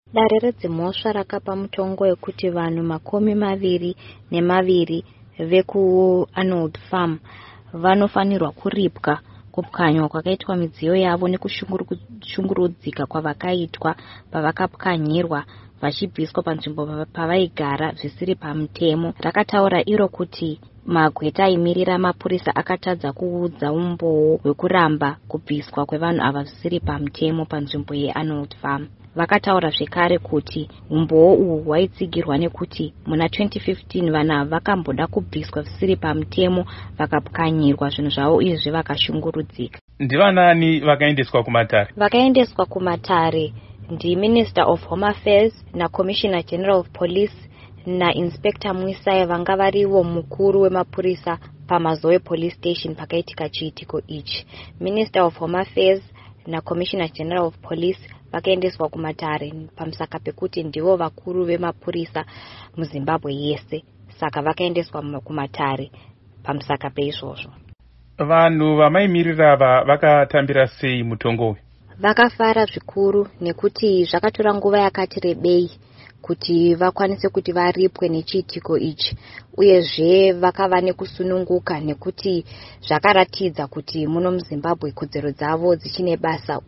Dare redzimhosva rakapa mutongo wekuti vanhu 22 vekuArnold Farm vanofanirwa kuripwa kupwanywa kwakaitwa midziyo yavo nekushungurudzika kwavakaitwa pavakapwanyirwa vachibviswa panzvimbo pavaigara zvisiri pamutemo. Rakataura iro kuti magweta aimirira mapurisa akatadza kuudza umboo hwekuramba kubviswa kwevanhu ava zvisiri pamutemo panzvimbo yeArnold Farm. Vakataura zvekare kuti umboo uhu hwaitsigirwa nekuti muna 2015 vanhu ava vakamboda kubviswa zvisiri pamutemo vakapwanyirwa zvinhu zvavo uyezve vakashungurudzika. Ndivanani vakaendeswa kumatare? Vakaendeswa kumatare ndiMinister of Home Affairs naCommissioner General of Police naInspector Mwisai vanga varivo mukuru wemapurisa paMazoe Police Station pakaitika chiitiko ichi. Minister of Home Affairs naCommissioner General of Police vakaendeswa kumatare pamusaka pekuti ndivo vakuru vemapurisa muZimbabwe yese, saka vakaendeswa kumatare pamusaka peizvozvo. Vanhu vamaimirira ava vakatambira sei mutongo uyu? Vakafara zvikuru nekuti zvakatora nguva yakati rebei kuti vakwanise kuti varipwe nechiitiko ichi, uyezve vakava nekusununguka nekuti zvakaratidza kuti muno muZimbabwe kodzero dzavo dzichine basa